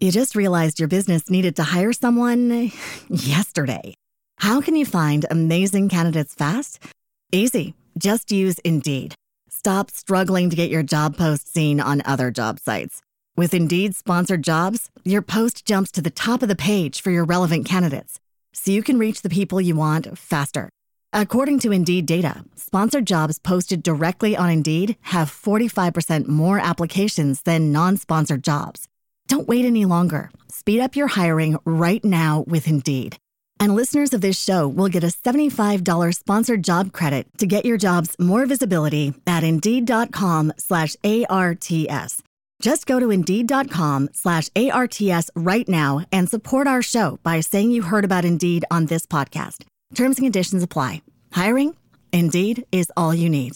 You just realized your business needed to hire someone yesterday. How can you find amazing candidates fast? Easy. Just use Indeed. Stop struggling to get your job post seen on other job sites. With Indeed sponsored jobs, your post jumps to the top of the page for your relevant candidates, so you can reach the people you want faster. According to Indeed data, sponsored jobs posted directly on Indeed have 45% more applications than non-sponsored jobs. Don't wait any longer. Speed up your hiring right now with Indeed. And listeners of this show will get a $75 sponsored job credit to get your jobs more visibility at Indeed.com/ARTS. Just go to Indeed.com/ARTS right now and support our show by saying you heard about Indeed on this podcast. Terms and conditions apply. Hiring? Indeed is all you need.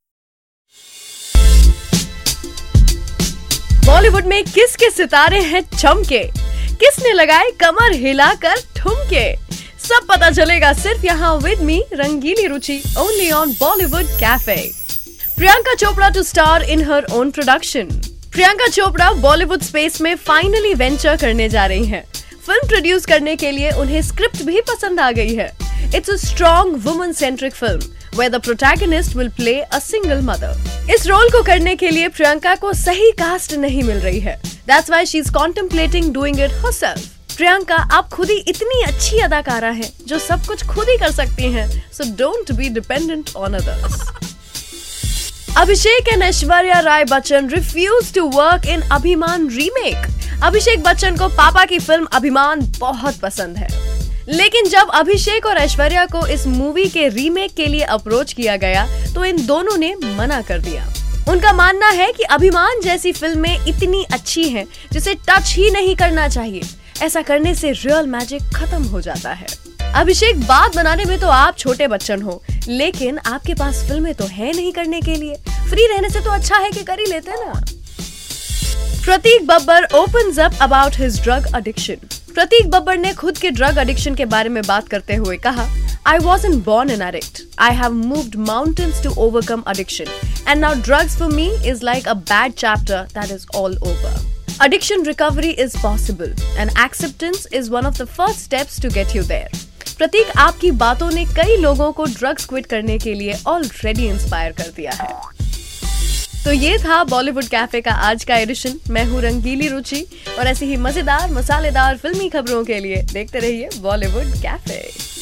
Bollywood में किसके सितारे हैं चमके, किसने लगाए कमर हिलाकर ठुमके, सब पता चलेगा सिर्फ यहाँ with me Rangili Ruchi only on Bollywood cafe. Priyanka Chopra to star in her own production. Priyanka Chopra Bollywood space में फाइनली वेंचर करने जा रही हैं। फिल्म प्रोड्यूस करने के लिए उन्हें स्क्रिप्ट भी पसंद आ गई है। It's a strong woman centric film where the protagonist will play a single mother. इस रोल को करने के लिए प्रियंका को सही कास्ट नहीं मिल रही है। That's why she's contemplating doing it herself. Priyanka, आप खुद ही इतनी अच्छी अदाकारा हैं जो सब कुछ खुद ही कर सकती हैं, so don't be dependent on others. Abhishek and Aishwarya Rai Bachchan refuse to work in अभिमान remake. अभिषेक बच्चन को पापा की फिल्म अभिमान बहुत पसंद है, लेकिन जब अभिषेक और ऐश्वर्या को इस मूवी के रीमेक के लिए अप्रोच किया गया तो इन दोनों ने मना कर दिया। उनका मानना है कि अभिमान जैसी फिल्में इतनी अच्छी हैं जिसे टच ही नहीं करना चाहिए। ऐसा करने से रियल मैजिक खत्म हो जाता है। अभिषेक, बात बनाने में तो आप छोटे बच्चन हो, लेकिन आपके पास फिल्में तो है नहीं करने के लिए। फ्री रहने से तो अच्छा है कि कर ही लेते ना। प्रतीक Babbar opens up about his drug addiction. प्रतीक बब्बर ने खुद के ड्रग एडिक्शन के बारे में बात करते हुए कहा, I wasn't born an addict. I have moved mountains to overcome addiction. And now drugs for me is like a bad chapter that is all over. Addiction recovery is possible and acceptance is one of the first steps to get you there. प्रतीक, आपकी बातों ने कई लोगों को drugs quit करने के लिए already inspire कर दिया है। तो ये था बॉलीवुड कैफे का आज का एडिशन। मैं हूँ रंगीली रुचि और ऐसी ही मजेदार मसालेदार फिल्मी खबरों के लिए देखते रहिए Bollywood cafe.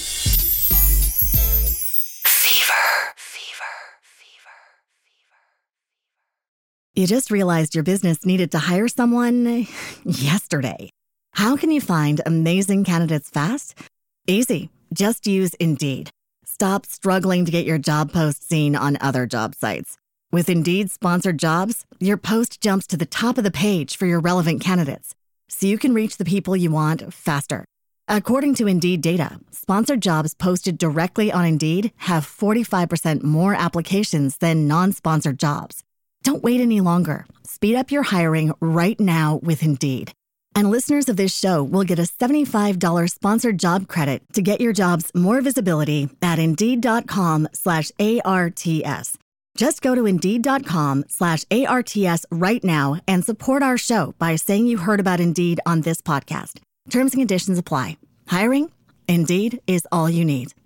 You just realized your business needed to hire someone yesterday. How can you find amazing candidates fast? Easy. Just use Indeed. Stop struggling to get your job post seen on other job sites. With Indeed sponsored jobs, your post jumps to the top of the page for your relevant candidates, so you can reach the people you want faster. According to Indeed data, sponsored jobs posted directly on Indeed have 45% more applications than non-sponsored jobs. Don't wait any longer. Speed up your hiring right now with Indeed. And listeners of this show will get a $75 sponsored job credit to get your jobs more visibility at Indeed.com/ARTS. Just go to Indeed.com/ARTS right now and support our show by saying you heard about Indeed on this podcast. Terms and conditions apply. Hiring? Indeed is all you need.